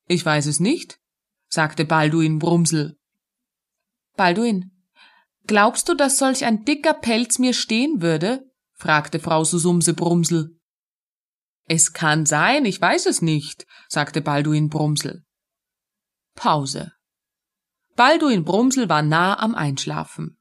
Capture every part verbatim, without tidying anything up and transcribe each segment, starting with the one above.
Ich weiß es nicht, sagte Balduin Brumsel. Balduin, glaubst du, dass solch ein dicker Pelz mir stehen würde? Fragte Frau Susumse Brumsel. Es kann sein, ich weiß es nicht, sagte Balduin Brumsel. Pause. Balduin Brumsel war nah am Einschlafen.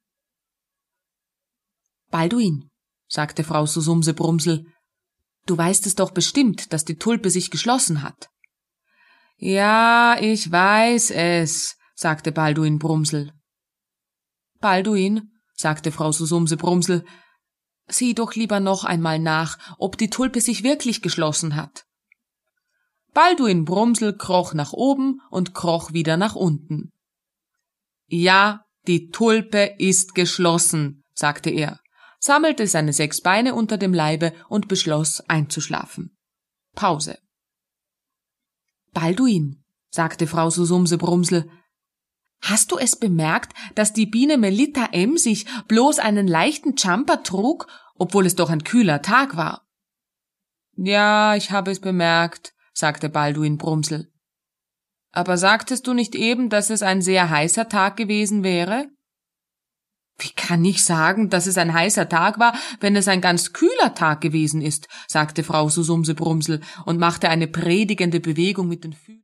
Balduin, sagte Frau Susumse Brumsel, du weißt es doch bestimmt, dass die Tulpe sich geschlossen hat. Ja, ich weiß es, sagte Balduin Brumsel. Balduin, sagte Frau Susumse Brumsel, sieh doch lieber noch einmal nach, ob die Tulpe sich wirklich geschlossen hat. Balduin Brumsel kroch nach oben und kroch wieder nach unten. Ja, die Tulpe ist geschlossen, sagte er, sammelte seine sechs Beine unter dem Leibe und beschloss, einzuschlafen. Pause. Balduin, sagte Frau Susumse Brumsel, hast du es bemerkt, dass die Biene Melitta Emsig bloß einen leichten Jumper trug, obwohl es doch ein kühler Tag war? Ja, ich habe es bemerkt, sagte Balduin Brumsel. Aber sagtest du nicht eben, dass es ein sehr heißer Tag gewesen wäre? Wie kann ich sagen, dass es ein heißer Tag war, wenn es ein ganz kühler Tag gewesen ist, sagte Frau Susumse Brumsel und machte eine predigende Bewegung mit den Füßen.